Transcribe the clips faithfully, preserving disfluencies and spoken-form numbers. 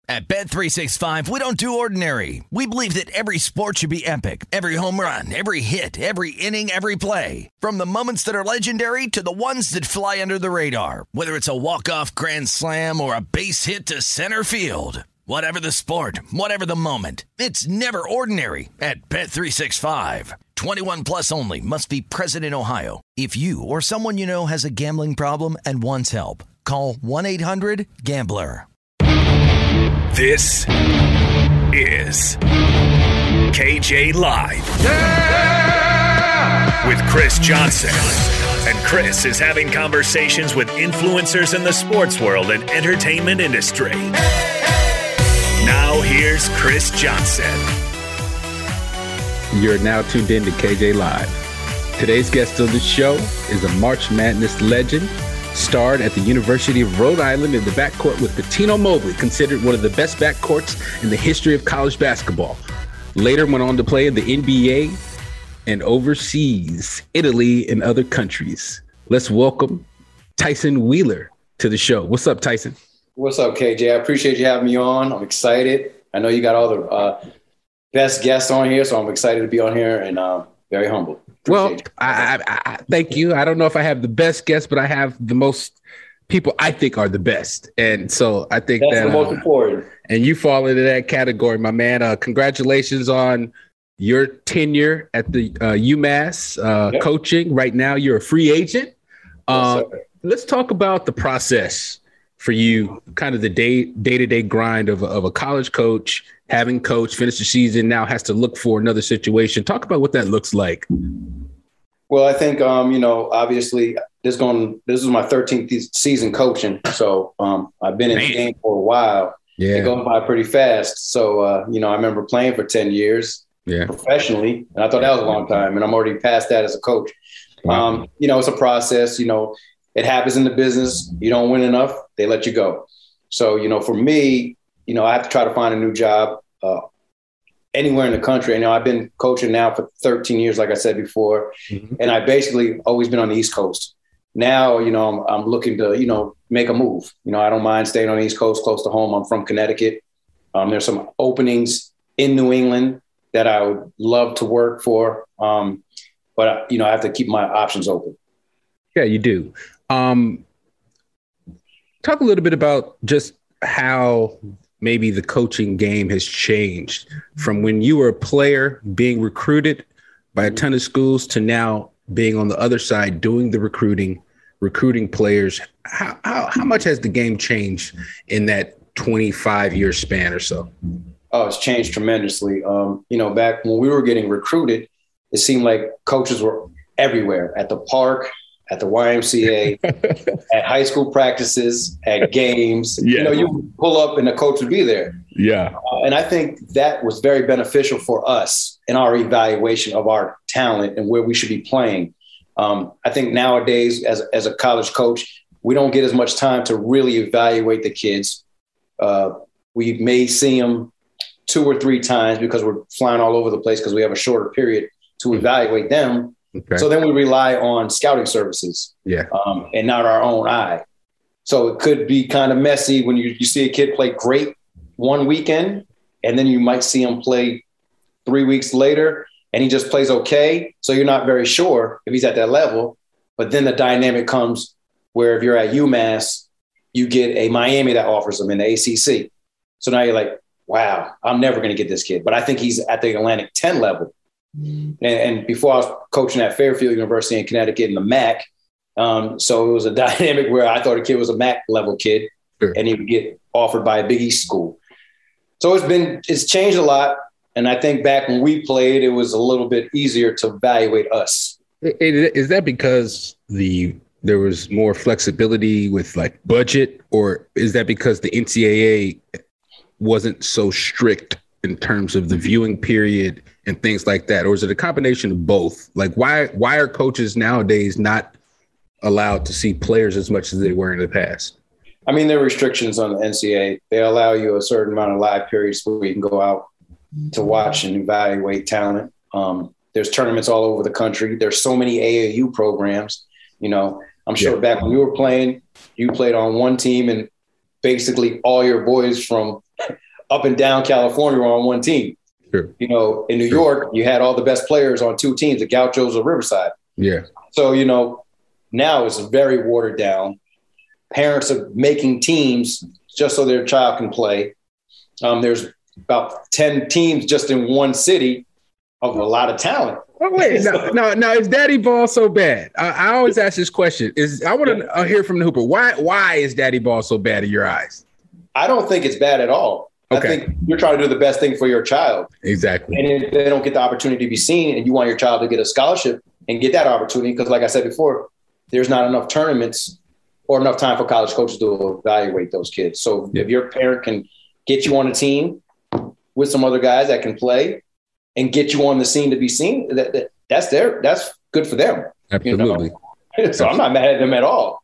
At Bet three sixty-five, we don't do ordinary. We believe that every sport should be epic. Every home run, every hit, every inning, every play. From the moments that are legendary to the ones that fly under the radar. Whether it's a walk-off grand slam or a base hit to center field. Whatever the sport, whatever the moment. It's never ordinary at Bet three sixty-five. twenty-one plus only. Must be present in Ohio. If you or someone you know has a gambling problem and wants help, call one eight hundred gambler. This is K J Live. Yeah! With Chris Johnson. And Chris is having conversations with influencers in the sports world and entertainment industry. Now here's Chris Johnson. You're now tuned in to K J Live. Today's guest on the show is a March Madness legend, starred at the University of Rhode Island in the backcourt with Cuttino Mobley, considered one of the best backcourts in the history of college basketball. Later went on to play in the N B A and overseas, Italy, and other countries. Let's welcome Tyson Wheeler to the show. What's up, Tyson? What's up, K J? I appreciate you having me on. I'm excited. I know you got all the uh, best guests on here, so I'm excited to be on here and uh, very humble. Well, I, I, I thank you. I don't know if I have the best guests, but I have the most people I think are the best. And so I think that's that, the most uh, important. And you fall into that category, my man. Uh, congratulations on your tenure at the uh, UMass uh, yep. coaching. Right now, you're a free agent. Uh, yes, let's talk about the process for you, kind of the day, day-to-day grind of, of a college coach, having coached, finished the season, now has to look for another situation. Talk about what that looks like. Well, I think, um, you know, obviously this going, this is my thirteenth season coaching. So um, I've been in Man. the game for a while. Yeah. It goes by pretty fast. So, uh, you know, I remember playing for ten years yeah. professionally, and I thought that was a long time, and I'm already past that as a coach. Wow. Um, you know, it's a process. You know, it happens in the business. You don't win enough, they let you go. So, you know, for me, you know, I have to try to find a new job uh, anywhere in the country. You know, I've been coaching now for thirteen years, like I said before, mm-hmm. and I basically always been on the East Coast. Now, you know, I'm, I'm looking to, you know, make a move. You know, I don't mind staying on the East Coast, close to home. I'm from Connecticut. Um, there's some openings in New England that I would love to work for. Um, but, you know, I have to keep my options open. Yeah, you do. Um, talk a little bit about just how maybe the coaching game has changed from when you were a player being recruited by a ton of schools to now being on the other side, doing the recruiting, recruiting players. How, how, how much has the game changed in that twenty-five year span or so? Oh, it's changed tremendously. Um, you know, back when we were getting recruited, it seemed like coaches were everywhere, at the park, at the Y M C A, at high school practices, at games. Yeah. You know, you would pull up and the coach would be there. Yeah. Uh, and I think that was very beneficial for us in our evaluation of our talent and where we should be playing. Um, I think nowadays, as, as a college coach, we don't get as much time to really evaluate the kids. Uh, we may see them two or three times because we're flying all over the place because we have a shorter period to evaluate them. Okay. So then we rely on scouting services, yeah, um, and not our own eye. So it could be kind of messy when you, you see a kid play great one weekend, and then you might see him play three weeks later, and he just plays okay. So you're not very sure if he's at that level. But then the dynamic comes where if you're at UMass, you get a Miami that offers him in the A C C. So now you're like, wow, I'm never going to get this kid. But I think he's at the Atlantic ten level. And, and before I was coaching at Fairfield University in Connecticut in the M A C, um, so it was a dynamic where I thought a kid was a M A C level kid, sure. and he would get offered by a Big East school. So it's been it's changed a lot, and I think back when we played, it was a little bit easier to evaluate us. Is that because the there was more flexibility with like budget, or is that because the N C double A wasn't so strict in terms of the viewing period and things like that? Or is it a combination of both? Like why, why are coaches nowadays not allowed to see players as much as they were in the past? I mean, there are restrictions on the N C double A. They allow you a certain amount of live periods where you can go out to watch and evaluate talent. Um, there's tournaments all over the country. There's so many A A U programs, you know, I'm sure yeah. back when you were playing, you played on one team and basically all your boys from up and down California were on one team. Sure. You know, in New sure. York, you had all the best players on two teams, the Gauchos or Riverside. Yeah. So, you know, now it's very watered down. Parents are making teams just so their child can play. Um, there's about ten teams just in one city of a lot of talent. Oh, wait, no, no, no, is Daddy Ball so bad? I, I always ask this question. Is I want to yeah. hear from the Hooper. Why, why is Daddy Ball so bad in your eyes? I don't think it's bad at all. Okay. I think you're trying to do the best thing for your child. Exactly. And if they don't get the opportunity to be seen and you want your child to get a scholarship and get that opportunity, because like I said before, there's not enough tournaments or enough time for college coaches to evaluate those kids. So yeah. if your parent can get you on a team with some other guys that can play and get you on the scene to be seen, that, that that's their, that's good for them. Absolutely. You know? So I'm not mad at them at all.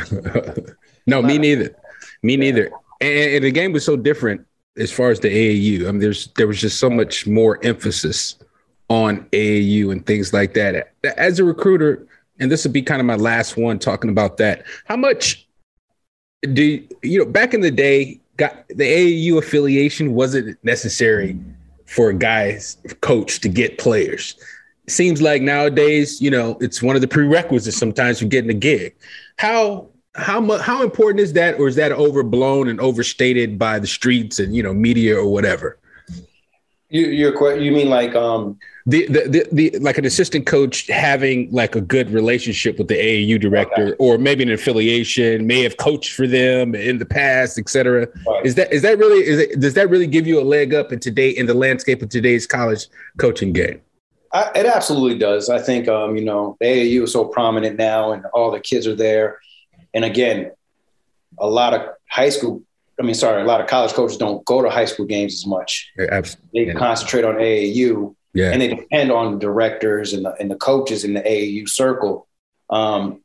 No, me neither. Me neither. And, and the game was so different as far as the A A U. I mean, there's there was just so much more emphasis on A A U and things like that. As a recruiter, and this would be kind of my last one talking about that, how much do you, you know, back in the day, got the A A U affiliation wasn't necessary for a guy's coach to get players. It seems like nowadays, you know, it's one of the prerequisites sometimes for getting a gig. How how much how important is that, or is that overblown and overstated by the streets and, you know, media or whatever? You you're you mean like um the, the the the like an assistant coach having like a good relationship with the A A U director, okay. or maybe an affiliation, may have coached for them in the past, et cetera. Right. Is that is that really is it, does that really give you a leg up in today in the landscape of today's college coaching game? I, it absolutely does. I think um you know the A A U is so prominent now, and all the kids are there, and again, a lot of high school. I mean, sorry, a lot of college coaches don't go to high school games as much. Yeah, absolutely. They yeah. concentrate on A A U, yeah. and they depend on the directors and the, and the coaches in the A A U circle um,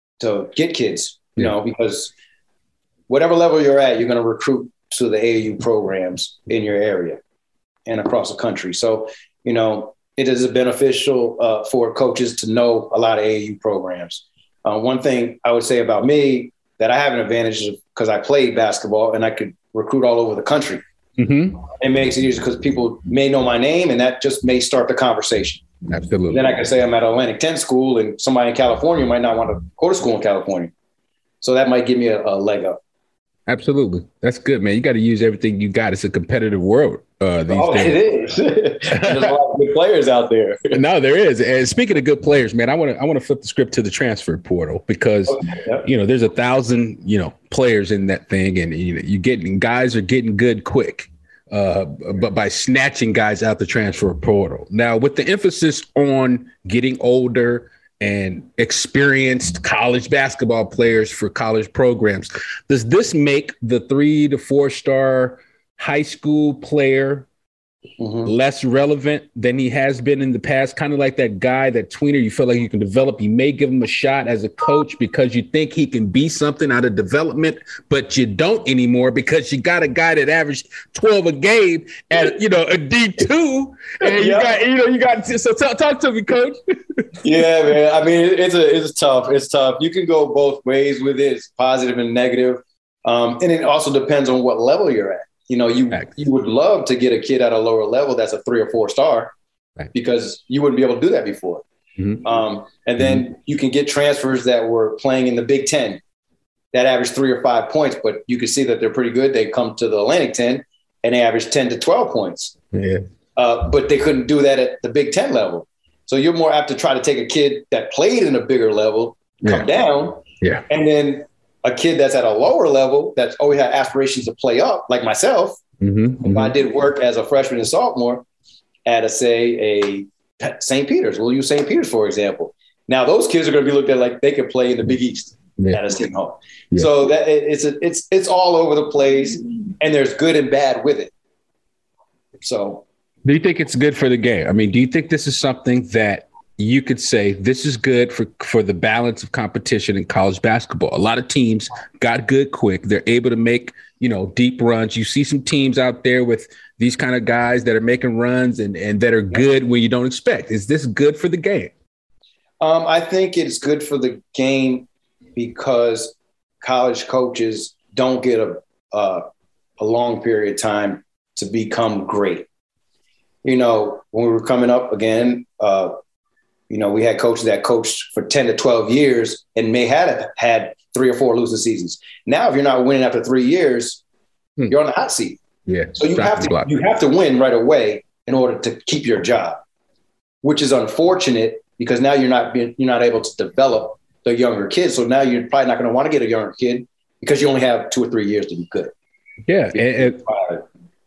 to get kids, you yeah. know, because whatever level you're at, you're going to recruit to the A A U programs in your area and across the country. So, you know, it is beneficial uh, for coaches to know a lot of A A U programs. Uh, one thing I would say about me that I have an advantage of, because I played basketball and I could recruit all over the country. Mm-hmm. It makes it easier because people may know my name, and that just may start the conversation. Absolutely. Then I can say I'm at Atlantic ten school, and somebody in California might not want to go to school in California. So that might give me a, a leg up. Absolutely. That's good, man. You got to use everything you got. It's a competitive world. Uh, these oh, days. It is. There's a lot of good players out there. No, there is. And speaking of good players, man, I want to I want to flip the script to the transfer portal because, okay, yep. you know, there's a thousand, you know, players in that thing, and you know, you getting guys are getting good quick, uh, but by snatching guys out the transfer portal. Now, with the emphasis on getting older and experienced college basketball players for college programs, does this make the three to four star high school player mm-hmm. less relevant than he has been in the past? Kind of like that guy, that tweener you feel like you can develop. You may give him a shot as a coach because you think he can be something out of development, but you don't anymore because you got a guy that averaged twelve a game at, you know, a D two. And you yeah. got, you know, you got, so talk, talk to me, coach. Yeah, man. I mean, it's a, it's tough. It's tough. You can go both ways with it. It's positive and negative. Um, and it also depends on what level you're at. You know, you you would love to get a kid at a lower level that's a three or four star, right, because you wouldn't be able to do that before. Mm-hmm. Um, and then mm-hmm. you can get transfers that were playing in the Big Ten that average three or five points, but you can see that they're pretty good. They come to the Atlantic ten and they average ten to twelve points. Yeah. Uh, but they couldn't do that at the Big Ten level. So you're more apt to try to take a kid that played in a bigger level, come yeah. down, yeah, and then a kid that's at a lower level that's always had aspirations to play up, like myself. Mm-hmm, if mm-hmm. I did work as a freshman and sophomore at a, say, a Saint Peter's. We'll use Saint Peter's, for example. Now, those kids are going to be looked at like they could play in the Big East yeah. at a Seton Hall. Yeah. So that it's a, it's it's all over the place, and there's good and bad with it. So, do you think it's good for the game? I mean, do you think this is something that you could say this is good for, for the balance of competition in college basketball? A lot of teams got good quick. They're able to make, you know, deep runs. You see some teams out there with these kind of guys that are making runs and, and that are good when you don't expect. Is this good for the game? Um, I think it's good for the game because college coaches don't get a, a, a long period of time to become great. You know, when we were coming up again, uh, you know, we had coaches that coached for ten to twelve years and may have had three or four losing seasons. Now, if you're not winning after three years, hmm. you're on the hot seat. Yeah. So you have to block. you have to win right away in order to keep your job, which is unfortunate because now you're not being, you're not able to develop the younger kids. So now you're probably not going to want to get a younger kid because you only have two or three years to be good. Yeah. And, and,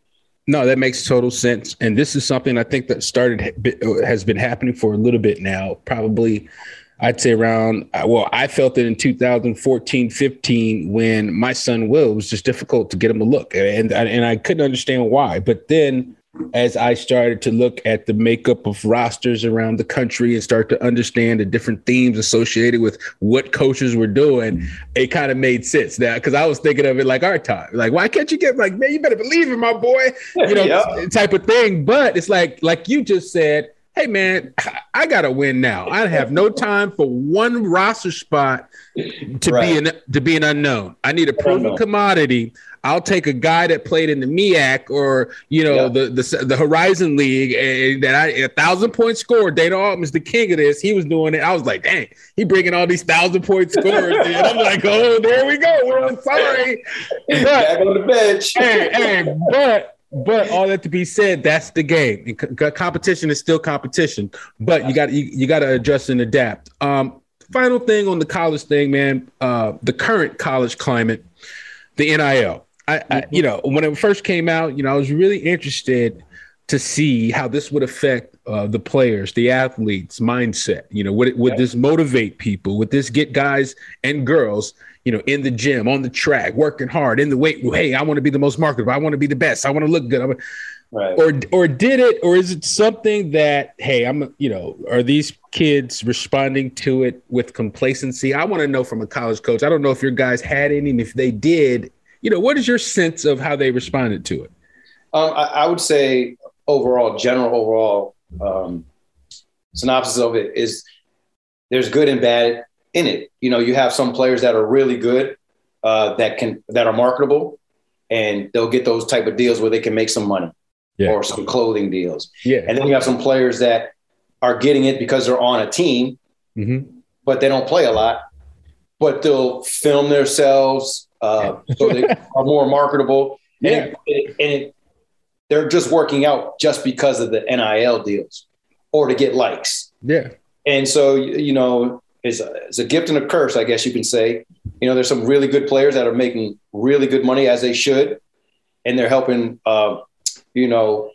no, that makes total sense. And this is something I think that started, has been happening for a little bit now, probably I'd say around, well, I felt it in two thousand fourteen, fifteen, when my son Will, it was just difficult to get him a look. And, and I couldn't understand why. But then as I started to look at the makeup of rosters around the country and start to understand the different themes associated with what coaches were doing, it kind of made sense now. Because I was thinking of it like our time. Like, why can't you get like, man, you better believe in my boy, you know, yeah. type of thing. But it's like, like you just said, hey, man, I got to win now. I have no time for one roster spot to right. be an to be an unknown. I need a proven commodity. I'll take a guy that played in the M E A C or, you know, yeah. the, the the Horizon League and that I a thousand point scorer. Dana Altman's the king of this. He was doing it. I was like, dang, he bringing all these thousand point scorers. And I'm like, oh, there we go. We're sorry. But, back on the bench. hey, hey, but but all that to be said, that's the game. And co- competition is still competition. But you got you, you got to adjust and adapt. Um, final thing on the college thing, man. Uh, the current college climate, the N I L. I, I, you know, when it first came out, you know, I was really interested to see how this would affect uh, the players, the athletes' mindset. You know, would, would this motivate people? Would this get guys and girls, you know, in the gym, on the track, working hard, in the weight room? Hey, I want to be the most marketable. I want to be the best. I want to look good. I'm, right. Or, or did it, or is it something that, hey, I'm, you know, are these kids responding to it with complacency? I want to know from a college coach. I don't know if your guys had any, and if they did, you know, what is your sense of how they responded to it? Um, I, I would say overall, general overall um, synopsis of it is there's good and bad in it. You know, you have some players that are really good, uh, that can that are marketable, and they'll get those type of deals where they can make some money yeah. or some clothing deals. Yeah. And then you have some players that are getting it because they're on a team, mm-hmm. but they don't play a lot, but they'll film themselves. Uh, so they are more marketable, and, yeah. it, and it, they're just working out just because of the N I L deals or to get likes. Yeah. And so, you know, it's a, it's a gift and a curse, I guess you can say. You know, there's some really good players that are making really good money, as they should, and they're helping, uh, you know,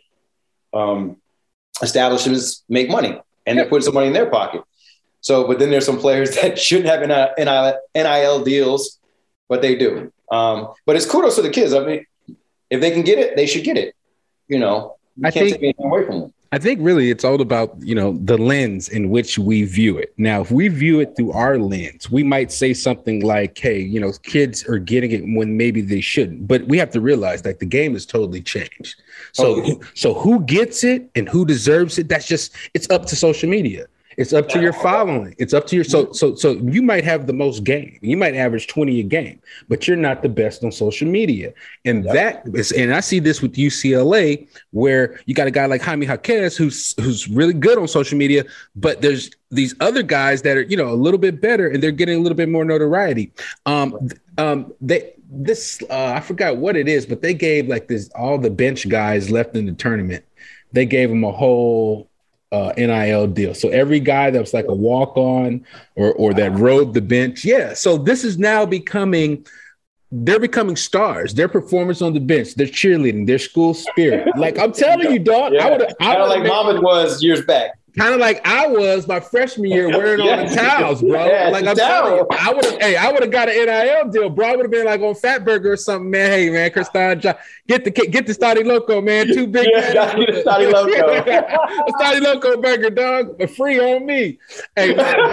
um, establishments make money, and yeah. they're putting some money in their pocket. So, but then there's some players that shouldn't have N I L deals, but they do. Um, but it's kudos to the kids. I mean, if they can get it, they should get it. You know, you I can't think, take anything away from them. I think really it's all about, you know, the lens in which we view it. Now, if we view it through our lens, we might say something like, hey, you know, kids are getting it when maybe they shouldn't. But we have to realize that the game has totally changed. So, oh. so who gets it and who deserves it? That's just, it's up to social media. It's up to your following. It's up to your so so so you might have the most game. You might average twenty a game, but you're not the best on social media. And yep. that is, and I see this with U C L A, where you got a guy like Jaime Jaquez who's who's really good on social media, but there's these other guys that are, you know, a little bit better and they're getting a little bit more notoriety. Um, um, they this uh, I forgot what it is, but they gave like this all the bench guys left in the tournament. They gave them a whole Uh, N I L deal. So every guy that was like a walk-on or or that rode the bench. Yeah. So this is now becoming, they're becoming stars. Their performance on the bench, their cheerleading, their school spirit. Like I'm telling you, dog. Yeah. I would kind of like Muhammad was years back. Kind of like I was my freshman year wearing yeah. all the towels, bro. Yeah, like I'm telling you, I would have, hey, I would have got an N I L deal, bro. I would have been like on Fat Burger or something, man. Hey, man, Kristan, get the get the Stati Loco, man. Two big yeah, get the Stati Loco. Stati Loco burger, dog, but free on me. Hey,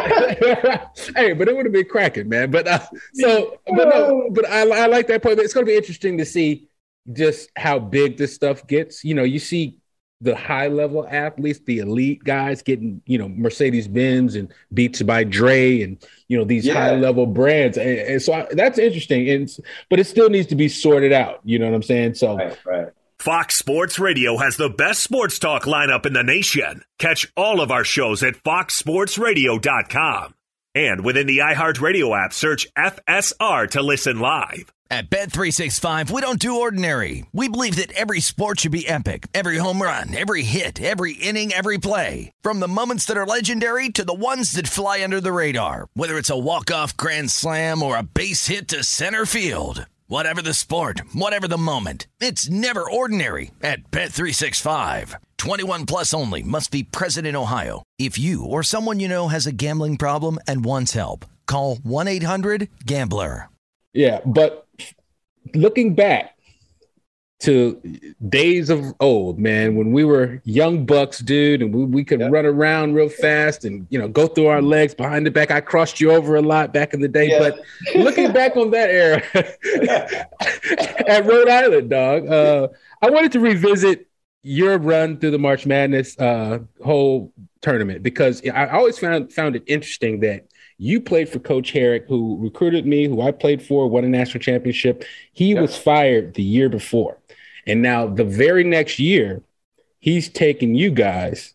hey, but it would have been cracking, man. But uh, so, but no, but I, I like that point. It's going to be interesting to see just how big this stuff gets. You know, you see the high level athletes, the elite guys getting, you know, Mercedes Benz and Beats by Dre and, you know, these yeah. high level brands. And, and so I, that's interesting. And, but it still needs to be sorted out. You know what I'm saying? So, right, right. Fox Sports Radio has the best sports talk lineup in the nation. Catch all of our shows at fox sports radio dot com. And within the iHeartRadio app, search F S R to listen live. At Bet three sixty-five, we don't do ordinary. We believe that every sport should be epic. Every home run, every hit, every inning, every play. From the moments that are legendary to the ones that fly under the radar. Whether it's a walk-off grand slam or a base hit to center field. Whatever the sport, whatever the moment, it's never ordinary at Bet three sixty-five. twenty-one plus only. Must be present in Ohio. If you or someone you know has a gambling problem and wants help, call one eight hundred gambler. Yeah, but looking back to days of old, man, when we were young bucks, dude, and we, we could yep. run around real fast and, you know, go through our legs behind the back. I crossed you over a lot back in the day. Yeah. But looking back on that era at Rhode Island, dog, uh, I wanted to revisit your run through the March Madness uh, whole tournament, because I always found found it interesting that you played for Coach Herrick, who recruited me, who I played for, won a national championship. He yep. was fired the year before. And now the very next year, he's taking you guys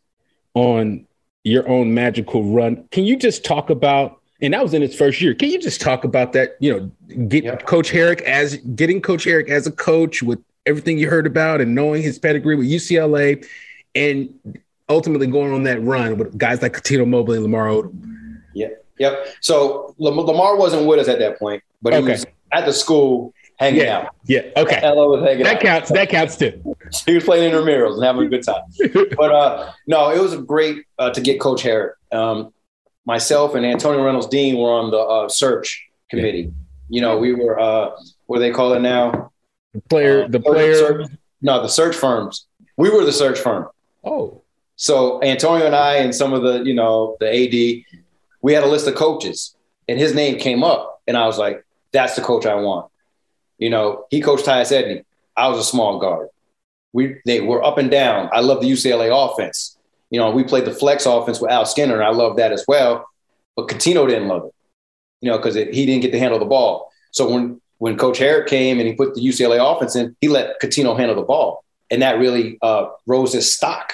on your own magical run. Can you just talk about, and that was in his first year, can you just talk about that, you know, get yep. Coach Herrick as getting Coach Herrick as a coach with everything you heard about and knowing his pedigree with U C L A and ultimately going on that run with guys like Cuttino Mobley and Lamar Odom? Yeah. Yep. So Lamar wasn't with us at that point, but he okay. was at the school hanging yeah. out. Yeah. Okay. Ella was hanging that out. counts. That counts too. He was playing intramurals and having a good time. But uh, no, it was great uh, to get Coach Herrick. Um, myself and Antonio Reynolds Dean were on the uh, search committee. Yeah. You know, we were uh, what do they call it now? The player. Uh, the player. Search, no, the search firms. We were the search firm. Oh. So Antonio and I and some of the, you know, the A D. We had a list of coaches and his name came up and I was like, that's the coach I want. You know, he coached Tyus Edney. I was a small guard. We, they were up and down. I love the U C L A offense. You know, we played the flex offense with Al Skinner and I love that as well. But Cuttino didn't love it, you know, because he didn't get to handle the ball. So when, when Coach Herrick came and he put the U C L A offense in, he let Cuttino handle the ball. And that really uh, rose his stock.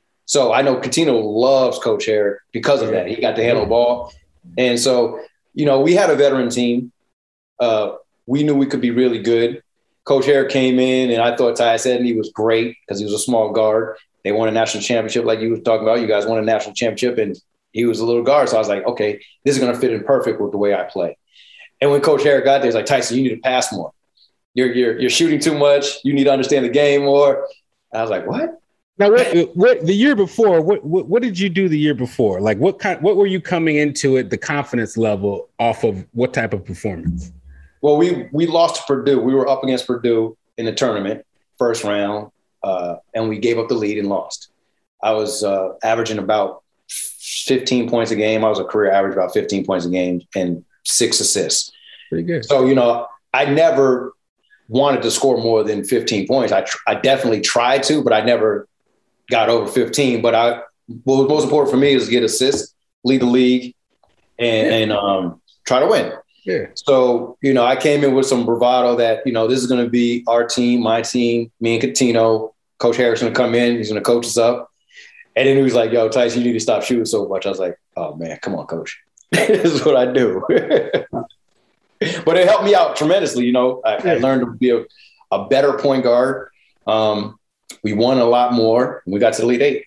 So I know Cuttino loves Coach Herrick because of that. He got to handle the ball. And so, you know, we had a veteran team. Uh, we knew we could be really good. Coach Herrick came in, and I thought Tyus Edney was great because he was a small guard. They won a national championship like you were talking about. You guys won a national championship, and he was a little guard. So I was like, okay, this is going to fit in perfect with the way I play. And when Coach Herrick got there, he's like, Tyson, you need to pass more. You're, you're, you're shooting too much. You need to understand the game more. I was like, what? Now, what, what the year before? What, what what did you do the year before? Like, what kind? What were you coming into it? The confidence level off of what type of performance? Well, we we lost to Purdue. We were up against Purdue in the tournament, first round, uh, and we gave up the lead and lost. I was uh, averaging about fifteen points a game. I was a career average about fifteen points a game and six assists. Pretty good. So you know, I never wanted to score more than fifteen points. I tr- I definitely tried to, but I never got over fifteen, but I what was most important for me is to get assists, lead the league, and, and um, try to win. Yeah. So, you know, I came in with some bravado that, you know, this is going to be our team, my team, me and Cuttino. Coach Herrick's going to come in. He's going to coach us up. And then he was like, yo, Tyson, you need to stop shooting so much. I was like, oh, man, come on, coach. This is what I do. But it helped me out tremendously. You know, I, yeah. I learned to be a, a better point guard. Um, We won a lot more. We got to the Elite Eight.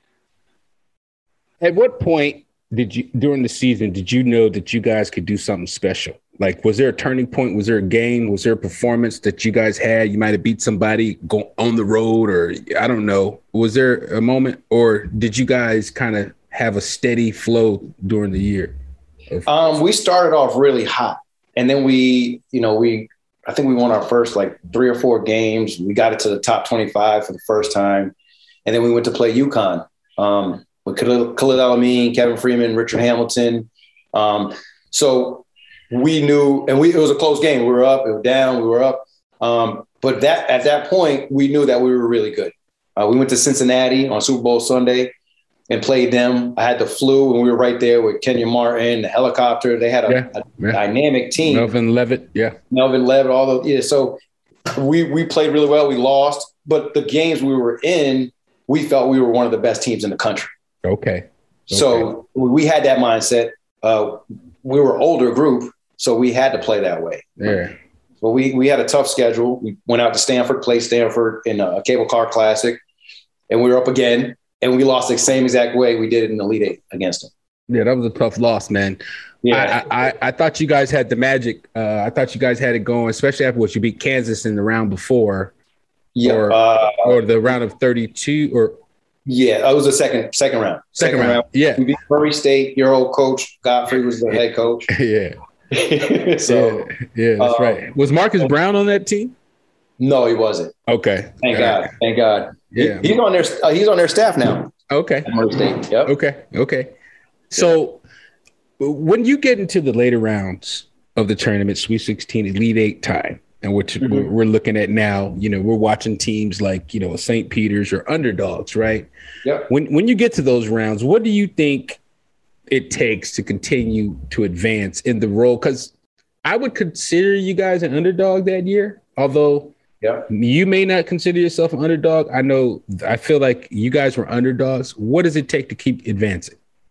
At what point did you, during the season, did you know that you guys could do something special? Like, was there a turning point? Was there a game? Was there a performance that you guys had? You might have beat somebody go on the road, or I don't know. Was there a moment, or did you guys kind of have a steady flow during the year? Um, we started off really hot, and then we, you know, we. I think we won our first like three or four games. We got it to the top twenty-five for the first time. And then we went to play UConn um, with Khalil, Khalil El-Amin, Kevin Freeman, Richard Hamilton. Um, so we knew, and we, it was a close game. We were up, we were down, we were up. Um, but that at that point, we knew that we were really good. Uh, we went to Cincinnati on Super Bowl Sunday and played them. I had the flu, and we were right there with Kenyon Martin, the helicopter. They had a, yeah, a yeah. dynamic team. Melvin Levitt, yeah. Melvin Levitt, all the yeah. So we we played really well. We lost, but the games we were in, we felt we were one of the best teams in the country. Okay. okay. So we had that mindset. Uh, we were an older group, so we had to play that way. Yeah. But we we had a tough schedule. We went out to Stanford, played Stanford in a Cable Car Classic, and we were up again. And we lost the same exact way we did it in the Elite Eight against them. Yeah, that was a tough loss, man. Yeah, I, I, I thought you guys had the magic. Uh, I thought you guys had it going, especially after what you beat Kansas in the round before. Yeah, or, uh, or the round of thirty-two, or yeah, it was the second second round. Second, second round. round, yeah. We beat Murray State. Your old coach Godfrey was the head coach. yeah. so yeah, yeah that's um, right. Was Marcus Brown on that team? No, he wasn't. Okay. Thank yeah. God. Thank God. Yeah. He, he's on their uh, he's on their staff now. Okay. Murray State. Yep. Okay. Okay. So yeah. when you get into the later rounds of the tournament, Sweet sixteen, Elite Eight time, and what mm-hmm. we're, we're looking at now, you know, we're watching teams like, you know, Saint Peter's or underdogs, right? Yeah. When when you get to those rounds, what do you think it takes to continue to advance in the role? Because I would consider you guys an underdog that year, although yeah. you may not consider yourself an underdog. I know, I feel like you guys were underdogs. What does it take to keep advancing?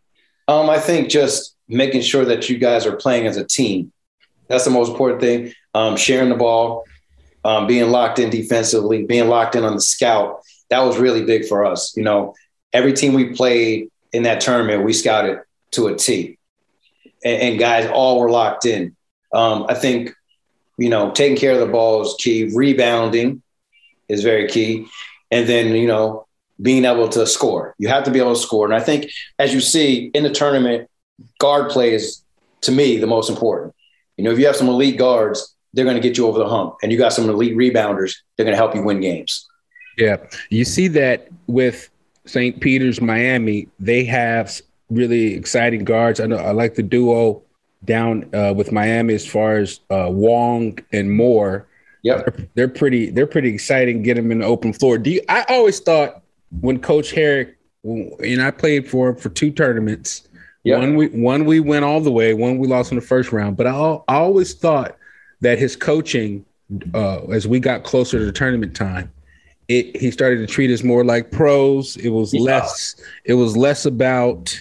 Um, I think just making sure that you guys are playing as a team. That's the most important thing. Um, sharing the ball, um, being locked in defensively, being locked in on the scout. That was really big for us. You know, every team we played in that tournament, we scouted to a T. And, and guys all were locked in. Um, I think, you know, taking care of the ball is key. Rebounding is very key. And then, you know, being able to score. You have to be able to score. And I think, as you see in the tournament, guard play is, to me, the most important. You know, if you have some elite guards, they're going to get you over the hump. And you got some elite rebounders, they're going to help you win games. Yeah. You see that with Saint Peter's, Miami. They have really exciting guards. I know I like the duo down uh, with Miami as far as uh, Wong and Moore. Yeah, they're, they're pretty. They're pretty exciting. Get them in the open floor. Do you, I always thought when Coach Herrick, and I played for him for two tournaments. Yep. One we one we went all the way. One we lost in the first round. But I, I always thought that his coaching, uh, as we got closer to the tournament time, it he started to treat us more like pros. It was yeah. less. It was less about.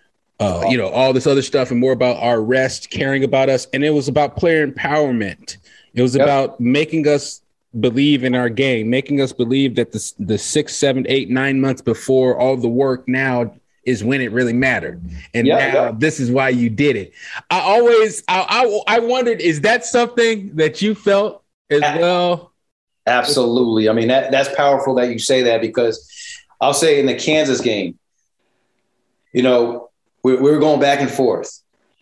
Uh, you know, all this other stuff and more about our rest, caring about us. And it was about player empowerment. It was yep. about making us believe in our game, making us believe that the, the six, seven, eight, nine months before all the work now is when it really mattered. And yep, now yep. this is why you did it. I always, I, I, I wondered, is that something that you felt as well? Absolutely. I mean, that that's powerful that you say that, because I'll say in the Kansas game, you know, we, we were going back and forth.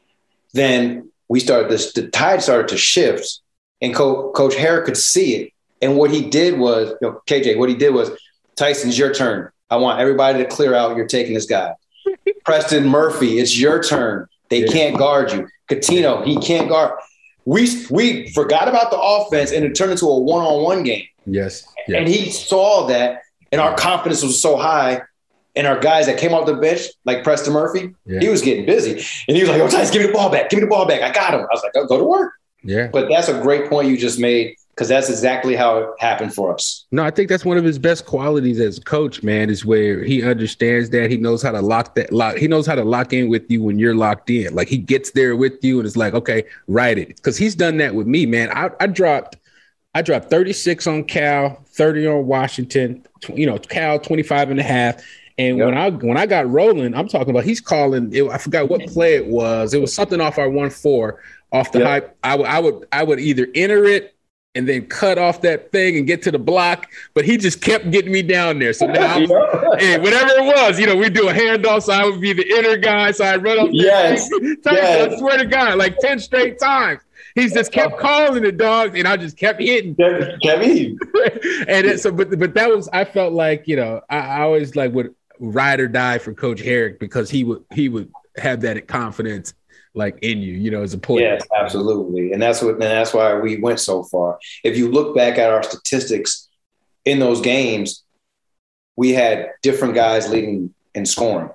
Then we started this, the tide started to shift, and Co- Coach Herrick could see it. And what he did was, you know, K J, what he did was, Tyson, it's your turn. I want everybody to clear out. You're taking this guy. Preston Murphy, it's your turn. They yeah. can't guard you. Coutinho, he can't guard. We we forgot about the offense, and it turned into a one-on-one game. Yes. yes. And he saw that, and our confidence was so high. And our guys that came off the bench, like Preston Murphy, yeah. he was getting busy. And he was like, oh, Tyson, give me the ball back. Give me the ball back. I got him. I was like, oh, go to work. Yeah. But that's a great point you just made, because that's exactly how it happened for us. No, I think that's one of his best qualities as a coach, man, is where he understands that. He knows how to lock that lock. He knows how to lock in with you when you're locked in. Like, he gets there with you and it's like, okay, write it. Because he's done that with me, man. I, I dropped I dropped thirty-six on Cal, thirty on Washington, you know, Cal twenty-five and a half. And yep. when I when I got rolling, I'm talking about he's calling. It, I forgot what play it was. It was something off our one four off the yep. hype. I would I would I would either enter it and then cut off that thing and get to the block, but he just kept getting me down there. So now, I'm, hey, whatever it was, you know, we do a handoff, so I would be the inner guy, so I'd run up. Yes, yes. I swear to God, like ten straight times. He's just kept calling the dogs, and I just kept hitting. Kept hitting. and it, so, but but that was, I felt like, you know, I, I always like would ride or die for Coach Herrick, because he would he would have that confidence like in you, you know, as a player. Yes, absolutely, and that's what and that's why we went so far. If you look back at our statistics in those games, we had different guys leading in scoring,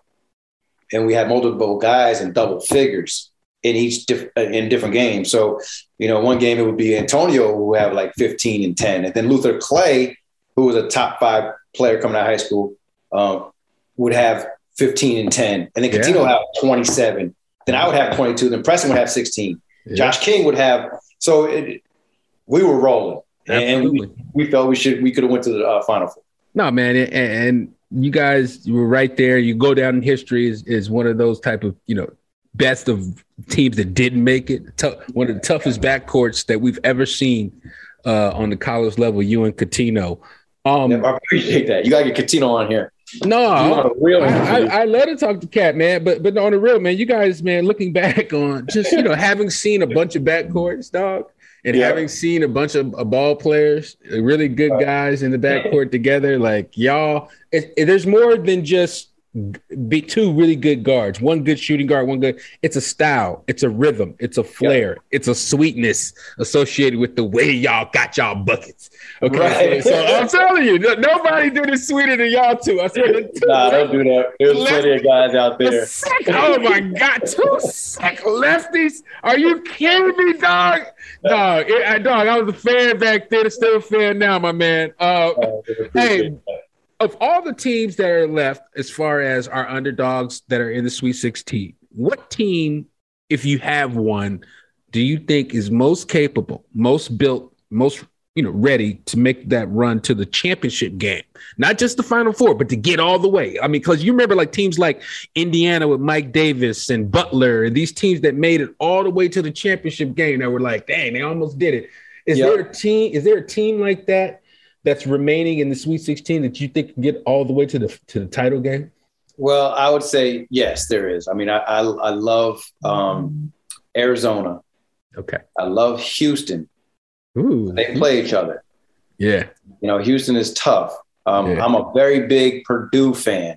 and we had multiple guys in double figures in each diff- in different games. So, you know, one game it would be Antonio who would have like fifteen and ten, and then Luther Clay, who was a top five player coming out of high school, um, would have fifteen and ten, and then Coutinho yeah. would have twenty-seven. Then I would have twenty-two. Then Preston would have sixteen. Yeah. Josh King would have. So it, we were rolling, Absolutely. and we, we felt we should we could have went to the uh, Final Four. No, man, and, and you guys you were right there. You go down in history as, as one of those type of, you know, best of teams that didn't make it. T- one of the toughest backcourts that we've ever seen uh, on the college level, you and Coutinho. Um, yeah, I appreciate that. You got to get Coutinho on here. No, real I, I, I love to talk to Cat, man. But but on the real, man, you guys, man, looking back on just, you know, having seen a bunch of backcourts, dog, and yeah. having seen a bunch of uh, ball players, really good guys in the backcourt together, like y'all, it, it, there's more than just be two really good guards, one good shooting guard, one good. It's a style, it's a rhythm, it's a flair, yep. it's a sweetness associated with the way y'all got y'all buckets. Okay, right. so, so I'm telling you, nobody did it sweeter than y'all two. I swear. The two nah, don't do that. There's plenty of guys out there. Sick, oh my God, two sick lefties. Are you kidding me, dog? Dog, it, I, dog. I was a fan back then, still a fan now, my man. Uh, oh, hey. That. Of all the teams that are left, as far as our underdogs that are in the Sweet sixteen, what team, if you have one, do you think is most capable, most built, most, you know, ready to make that run to the championship game? Not just the Final Four, but to get all the way. I mean, because you remember like teams like Indiana with Mike Davis and Butler and these teams that made it all the way to the championship game that were like, dang, they almost did it. Is yep. there a team? Is there a team like that that's remaining in the Sweet sixteen that you think can get all the way to the to the title game? Well, I would say yes, there is. I mean, I I, I love um, Arizona. Okay. I love Houston. Ooh. They play each other. Yeah. You know, Houston is tough. Um, yeah. I'm a very big Purdue fan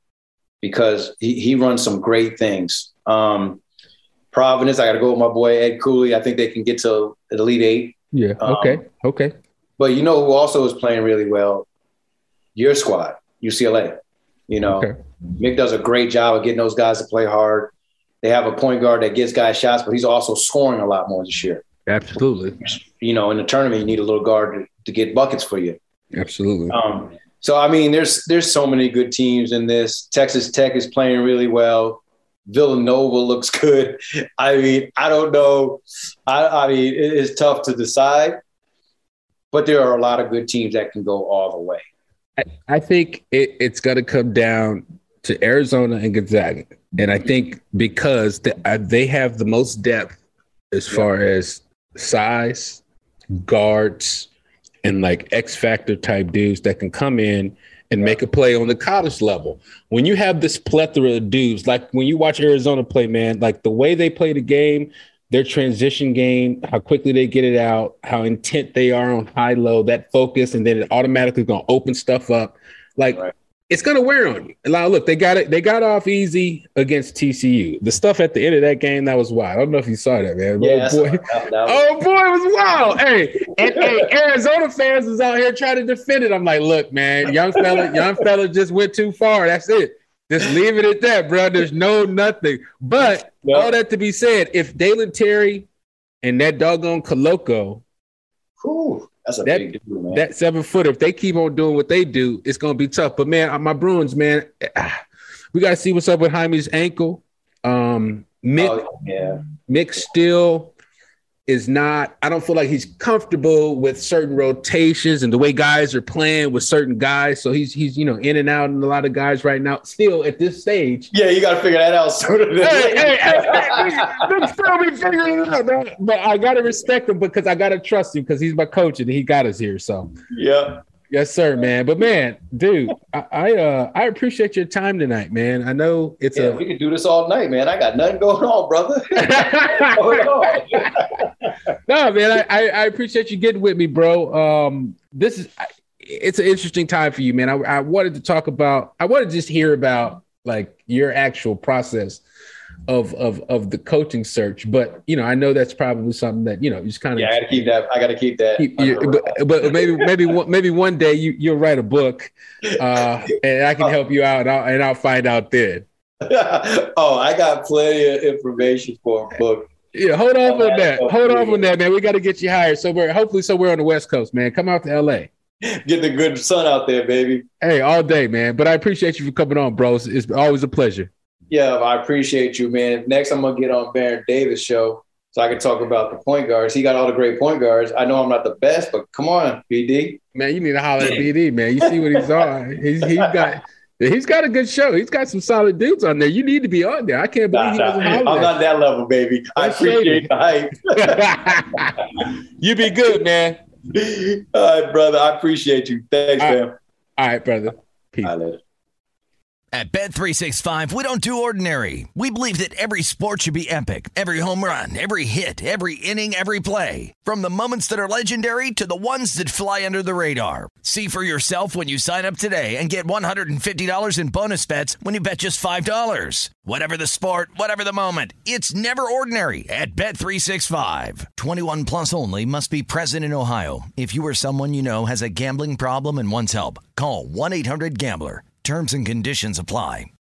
because he, he runs some great things. Um, Providence, I got to go with my boy Ed Cooley. I think they can get to the Elite Eight. Yeah. Okay. Um, okay. But you know who also is playing really well? Your squad, U C L A. You know, okay. Mick does a great job of getting those guys to play hard. They have a point guard that gets guys shots, but he's also scoring a lot more this year. Absolutely. You know, in the tournament, you need a little guard to, to get buckets for you. Absolutely. Um, so, I mean, there's there's so many good teams in this. Texas Tech is playing really well. Villanova looks good. I mean, I don't know. I, I mean, it is tough to decide. But there are a lot of good teams that can go all the way. I, I think it, it's going to come down to Arizona and Gonzaga. And I think because the, uh, they have the most depth as yeah. far as size, guards, and like X factor type dudes that can come in and make a play on the college level. When you have this plethora of dudes, like when you watch Arizona play, man, like the way they play the game, their transition game, how quickly they get it out, how intent they are on high-low, that focus, and then it automatically going to open stuff up. Like, right. It's going to wear on you. Now, look, they got it. They got off easy against T C U. The stuff at the end of that game, that was wild. I don't know if you saw that, man. Yeah, oh, boy. That, that was- oh, boy, it was wild. Hey, and, hey, Arizona fans was out here trying to defend it. I'm like, look, man, young fella, young fella just went too far. That's it. Just leave it at that, bro. There's no nothing. But yep. all that to be said, if Dalen Terry and that doggone Koloko, Ooh, that's a that, big deal, man. That seven footer, if they keep on doing what they do, it's gonna be tough. But man, my Bruins, man, we gotta see what's up with Jaime's ankle. Um, Mick, oh, yeah. Mick still is not, I don't feel like he's comfortable with certain rotations and the way guys are playing with certain guys. So he's, he's, you know, in and out and a lot of guys right now still at this stage. Yeah. You got to figure that out sooner than hey, hey, hey, hey, hey, still be figuring it out, man. But I got to respect him because I got to trust him because he's my coach and he got us here. So yeah. Yes, sir, man. But man, dude, I, I uh I appreciate your time tonight, man. I know it's yeah, a we could do this all night, man. I got nothing going on, brother. going on. No, man, I, I I appreciate you getting with me, bro. Um, this is it's an interesting time for you, man. I, I wanted to talk about. I wanted to just hear about like your actual process of of of the coaching search. But you know, I know that's probably something that you know you just kind of yeah. I got to keep that. I got to keep that. Keep, but, but maybe maybe maybe one day you you'll write a book, uh, and I can help you out, and I'll, and I'll find out then. Oh, I got plenty of information for a book. Yeah, hold off on that. Hold off on that, man. We got to get you hired somewhere. Hopefully, somewhere on the West Coast, man. Come out to L A. Get the good sun out there, baby. Hey, all day, man. But I appreciate you for coming on, bro. It's, it's always a pleasure. Yeah, I appreciate you, man. Next, I'm gonna get on Baron Davis' show so I can talk about the point guards. He got all the great point guards. I know I'm not the best, but come on, B D. Man, you need to holler at B D, man. You see what he's on. He's he's got. He's got a good show. He's got some solid dudes on there. You need to be on there. I can't believe nah, he doesn't nah, I'm not that level, baby. I That's appreciate shady. the hype. You be good, man. All right, brother. I appreciate you. Thanks, All man. Right. All right, brother. Peace. All right, later. At Bet three sixty-five, we don't do ordinary. We believe that every sport should be epic. Every home run, every hit, every inning, every play. From the moments that are legendary to the ones that fly under the radar. See for yourself when you sign up today and get one hundred fifty dollars in bonus bets when you bet just five dollars. Whatever the sport, whatever the moment, it's never ordinary at Bet three sixty-five. twenty-one plus only. Must be present in Ohio. If you or someone you know has a gambling problem and wants help, call one eight hundred gambler. Terms and conditions apply.